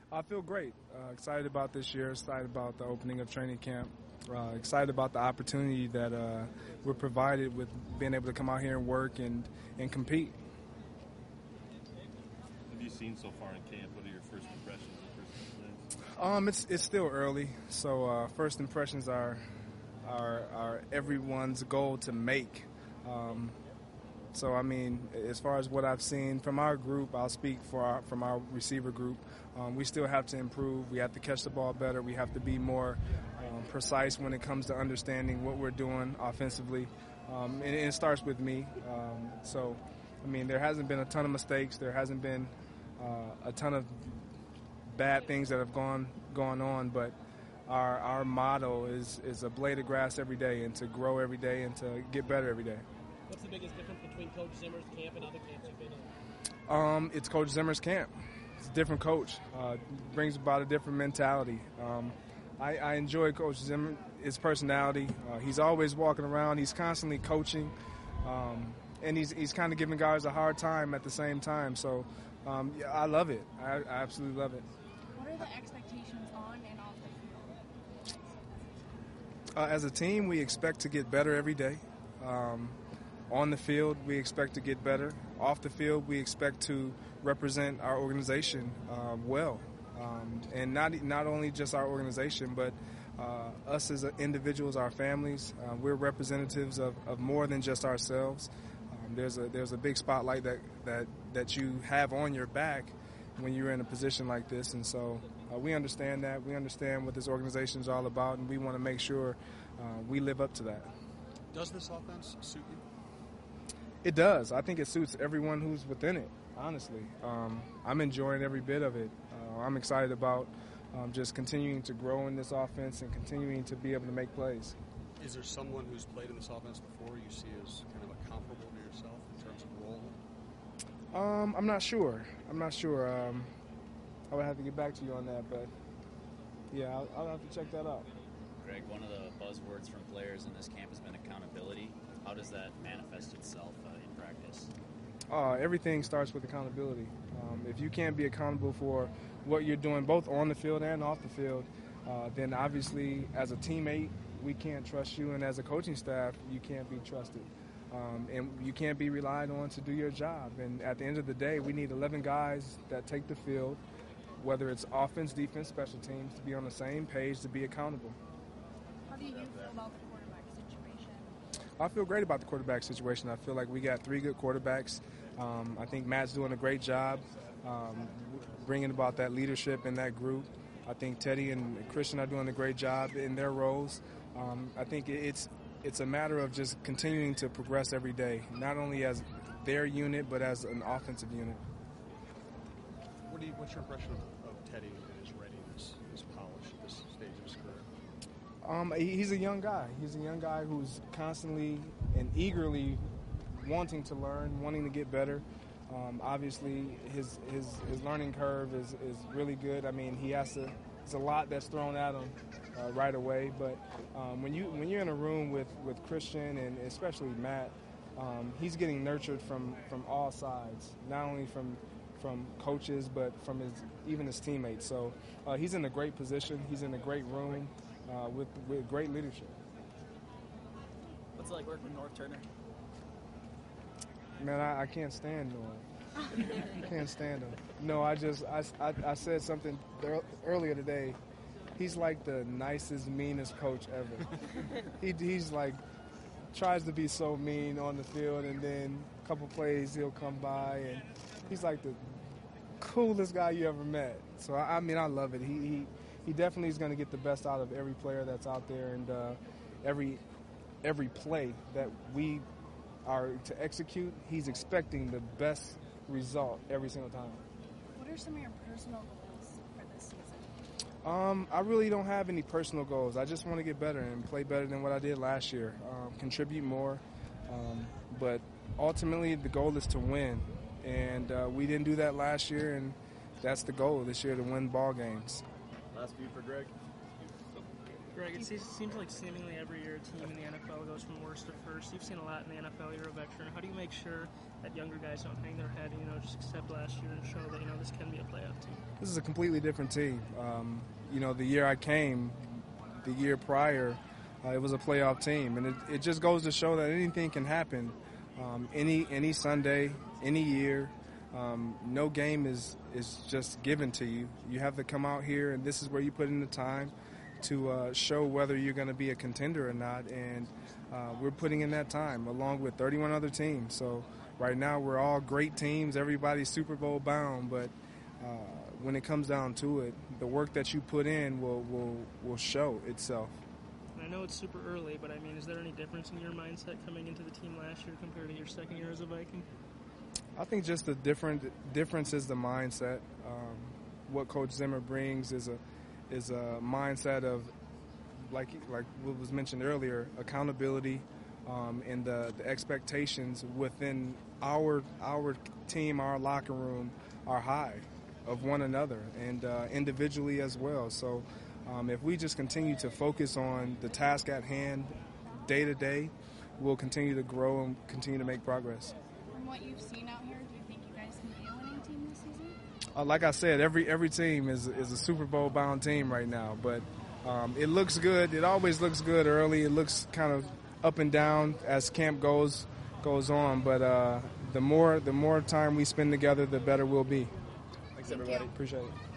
I feel great. Excited about this year. Excited about the opening of training camp. Excited about the opportunity that we're provided with being able to come out here and work and compete. What have you seen so far in camp? What are your first impressions and first plans? It's still early, so first impressions are everyone's goal to make. So, I mean, as far as what I've seen from our group, I'll speak from our receiver group. We still have to improve. We have to catch the ball better. We have to be more precise when it comes to understanding what we're doing offensively. And it starts with me. So, I mean, there hasn't been a ton of mistakes. There hasn't been a ton of bad things that have gone on, but our motto is a blade of grass every day and to grow every day and to get better every day. What's the biggest difference between Coach Zimmer's camp and other camps you've been in? It's Coach Zimmer's camp. It's a different coach. Brings about a different mentality. I enjoy Coach Zimmer, his personality. He's always walking around. He's constantly coaching. And he's kind of giving guys a hard time at the same time. So, yeah, I love it. I absolutely love it. What are the expectations on and off the field? As a team, we expect to get better every day. On the field, we expect to get better. Off the field, we expect to represent our organization well. And not only just our organization, but us as individuals, our families. We're representatives of more than just ourselves. There's a big spotlight that you have on your back when you're in a position like this. And so we understand that. We understand what this organization is all about, and we want to make sure we live up to that. Does this offense suit you? It does. I think it suits everyone who's within it, honestly. I'm enjoying every bit of it. I'm excited about just continuing to grow in this offense and continuing to be able to make plays. Is there someone who's played in this offense before you see as kind of a comparable to yourself in terms of role? I'm not sure. I would have to get back to you on that, but yeah, I'll have to check that out. Greg, one of the buzzwords from players in this camp has been accountability. How does that manifest itself in practice? Everything starts with accountability. If you can't be accountable for what you're doing both on the field and off the field, then obviously as a teammate, we can't trust you, and as a coaching staff, you can't be trusted. And you can't be relied on to do your job. And at the end of the day, we need 11 guys that take the field, whether it's offense, defense, special teams, to be on the same page, to be accountable. How do you feel about the quarterback situation? I feel great about the quarterback situation. I feel like we got 3 good quarterbacks. I think Matt's doing a great job bringing about that leadership in that group. I think Teddy and Christian are doing a great job in their roles. I think it's a matter of just continuing to progress every day, not only as their unit, but as an offensive unit. What's your impression of Teddy and his readiness, his polish at this stage of his career? He's a young guy. He's a young guy who's constantly and eagerly wanting to learn, wanting to get better. Obviously, his learning curve is really good. I mean, it's a lot that's thrown at him right away. But when you're in a room with Christian and especially Matt, he's getting nurtured from all sides, not only from coaches, but from even his teammates. So he's in a great position. He's in a great room with great leadership. What's it like working with North Turner? Man, I can't stand North. I can't stand him. No, I said something earlier today. He's like the nicest, meanest coach ever. He's like tries to be so mean on the field, and then a couple plays he'll come by, and he's like the coolest guy you ever met. So I mean, I love it. He definitely is going to get the best out of every player that's out there, and every play that we are to execute, he's expecting the best result every single time. What are some of your personal goals for this season? I really don't have any personal goals. I just want to get better and play better than what I did last year, contribute more. But ultimately, the goal is to win. And we didn't do that last year, and that's the goal this year, to win ball games. Last few for Greg. Greg, it seems like seemingly every year a team in the NFL goes from worst to first. You've seen a lot in the NFL. You're a veteran. How do you make sure that younger guys don't hang their head and, just accept last year and show that, this can be a playoff team? This is a completely different team. The year I came, the year prior, it was a playoff team, and it just goes to show that anything can happen. Any Sunday, any year. No game is just given to you. You have to come out here, and this is where you put in the time to show whether you're going to be a contender or not. And we're putting in that time along with 31 other teams. So right now we're all great teams. Everybody's Super Bowl bound, but when it comes down to it, the work that you put in will show itself. I know it's super early, but I mean, is there any difference in your mindset coming into the team last year compared to your second year as a Viking? I think just the difference is the mindset. What Coach Zimmer brings is a mindset of, like what was mentioned earlier, accountability, and the expectations within our team, our locker room, are high of one another and individually as well. So if we just continue to focus on the task at hand day to day, we'll continue to grow and continue to make progress. From what you've seen out here, do you think you guys can be a winning team this season? Like I said, every team is a Super Bowl bound team right now, but it looks good. It always looks good early. It looks kind of up and down as camp goes on, but the more time we spend together, the better we'll be. Thanks, everybody. Appreciate it.